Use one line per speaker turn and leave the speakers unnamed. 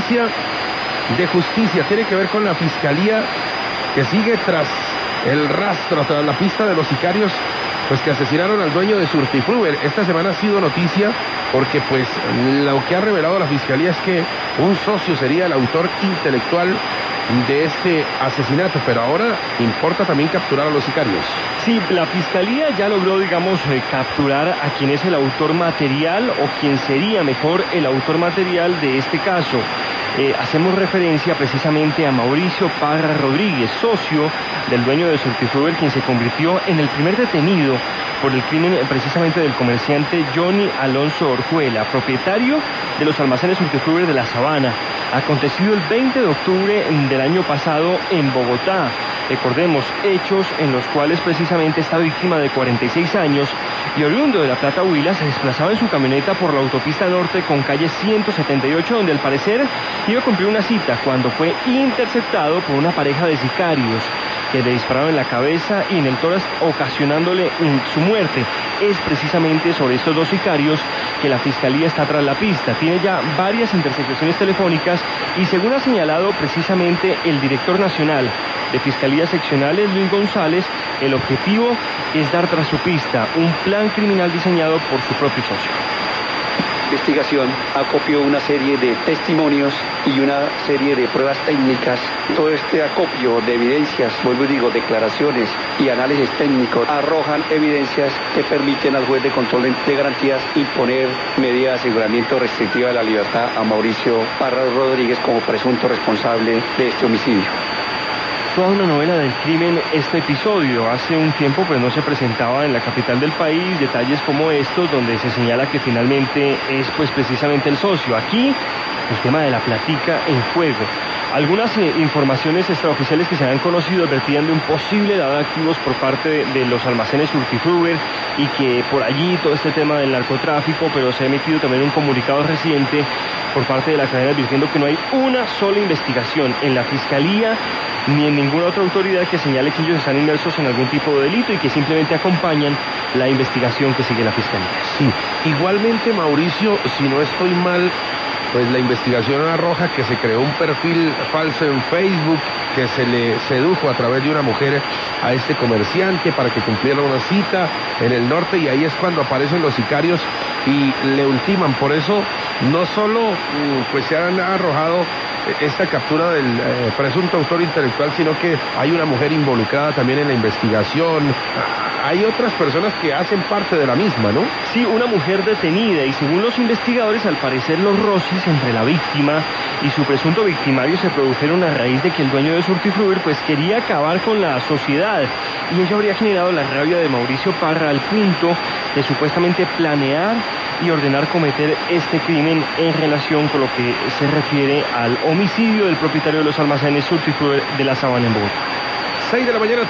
noticia de justicia, tiene que ver con la fiscalía que sigue tras el rastro, tras la pista de los sicarios pues que asesinaron al dueño de Surtifruber. Esta semana ha sido noticia porque pues lo que ha revelado la fiscalía es que un socio sería el autor intelectual de este asesinato, pero ahora importa también capturar a los sicarios.
Sí, la fiscalía ya logró, capturar a quien es el autor material o quien sería mejor el autor material de este caso. Hacemos referencia precisamente a Mauricio Parra Rodríguez, socio del dueño de Surtifruber, quien se convirtió en el primer detenido por el crimen precisamente del comerciante Johnny Alonso Orjuela, propietario de los almacenes Surtifruber de La Sabana, acontecido el 20 de octubre del año pasado en Bogotá. Recordemos, hechos en los cuales precisamente esta víctima de 46 años y oriundo de La Plata, Huila, se desplazaba en su camioneta por la autopista norte con calle 178, donde al parecer iba a cumplir una cita cuando fue interceptado por una pareja de sicarios que le dispararon en la cabeza y en el tórax, ocasionándole su muerte. Es precisamente sobre estos dos sicarios que la fiscalía está tras la pista. Tiene ya varias interceptaciones telefónicas y, según ha señalado precisamente el director nacional de Fiscalías Seccionales, Luis González, el objetivo es dar tras su pista un plan criminal diseñado por su propio socio.
Investigación acopió una serie de testimonios y una serie de pruebas técnicas. Todo este acopio de evidencias, vuelvo y digo, declaraciones y análisis técnicos arrojan evidencias que permiten al juez de control de garantías imponer medida de aseguramiento restrictiva de la libertad a Mauricio Parra Rodríguez como presunto responsable de este homicidio.
Toda una novela del crimen este episodio. Hace un tiempo pues no se presentaba en la capital del país detalles como estos, donde se señala que finalmente es pues precisamente el socio. Aquí el tema de la platica en juego. Algunas informaciones extraoficiales que se han conocido advertían de un posible lavado de activos por parte de los almacenes Surtifruber y que por allí todo este tema del narcotráfico, pero se ha emitido también un comunicado reciente por parte de la cadena advirtiendo que no hay una sola investigación en la fiscalía ni en ninguna otra autoridad que señale que ellos están inmersos en algún tipo de delito y que simplemente acompañan la investigación que sigue la fiscalía.
Sí, igualmente, Mauricio, si no estoy mal, pues la investigación arroja que se creó un perfil falso en Facebook, que se le sedujo a través de una mujer a este comerciante para que cumpliera una cita en el norte, y ahí es cuando aparecen los sicarios y le ultiman. Por eso no solo pues se han arrojado esta captura del presunto autor intelectual, sino que hay una mujer involucrada también en la investigación. Hay otras personas que hacen parte de la misma, ¿no?
Sí, una mujer detenida, y según los investigadores, al parecer los roces entre la víctima y su presunto victimario se produjeron a raíz de que el dueño de Surtifruber pues quería acabar con la sociedad, y ello habría generado la rabia de Mauricio Parra al punto de supuestamente planear y ordenar cometer este crimen en relación con lo que se refiere al homicidio del propietario de los almacenes Surtifruber de La Sabana en Bogotá.
6 de la mañana.